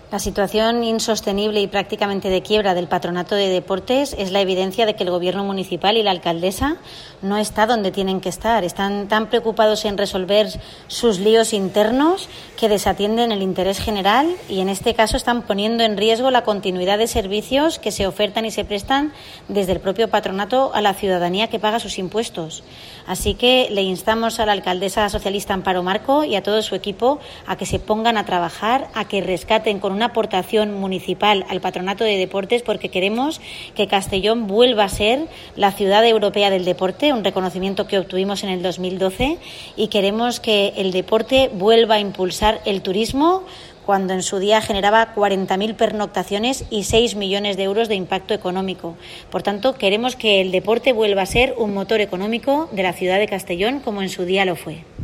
La situación insostenible y prácticamente de quiebra del Patronato de Deportes es la evidencia de que el Gobierno municipal y la alcaldesa no está donde tienen que estar. Están tan preocupados en resolver sus líos internos que desatienden el interés general y en este caso están poniendo en riesgo la continuidad de servicios que se ofertan y se prestan desde el propio patronato a la ciudadanía que paga sus impuestos. Así que le instamos a la alcaldesa socialista Amparo Marco y a todo su equipo a que se pongan a trabajar, a que rescaten con una aportación municipal al Patronato de Deportes, porque queremos que Castellón vuelva a ser la ciudad europea del deporte, un reconocimiento que obtuvimos en el 2012, y queremos que el deporte vuelva a impulsar el turismo, cuando en su día generaba 40.000 pernoctaciones y 6 millones de euros de impacto económico. Por tanto, queremos que el deporte vuelva a ser un motor económico de la ciudad de Castellón, como en su día lo fue.